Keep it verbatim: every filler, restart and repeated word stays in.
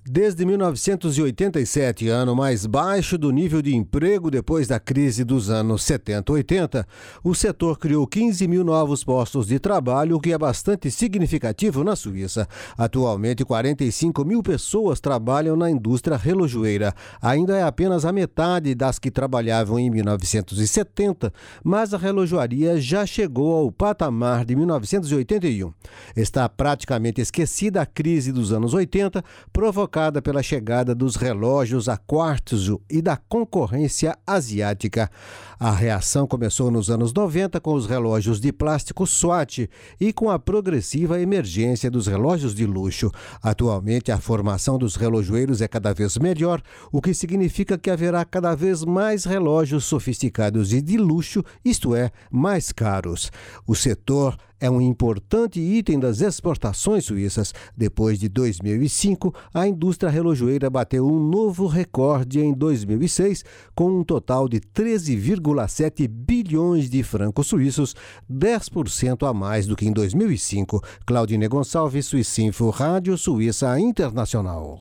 Desde mil novecentos e oitenta e sete, ano mais baixo do nível de emprego depois da crise dos anos setenta e oitenta, o setor criou quinze mil novos postos de trabalho, o que é bastante significativo na Suíça. Atualmente, quarenta e cinco mil pessoas trabalham na indústria relojoeira. Ainda é apenas a metade das que trabalhavam em mil novecentos e setenta, mas a relojoaria já chegou ao patamar de mil novecentos e oitenta e um. Está praticamente esquecida a crise dos anos oitenta, provocada pela chegada dos relógios a quartzo e da concorrência asiática. A reação começou nos anos noventa com os relógios de plástico Swatch e com a progressiva emergência dos relógios de luxo. Atualmente, a formação dos relojoeiros é cada vez melhor, o que significa que haverá cada vez mais relógios sofisticados e de luxo, isto é, mais caros. O setor é um importante item das exportações suíças. Depois de dois mil e cinco, a indústria relojoeira bateu um novo recorde em dois mil e seis, com um total de treze vírgula sete bilhões de francos suíços, dez por cento a mais do que em dois mil e cinco. Claudine Gonçalves, Suícinfo, Rádio Suíça Internacional.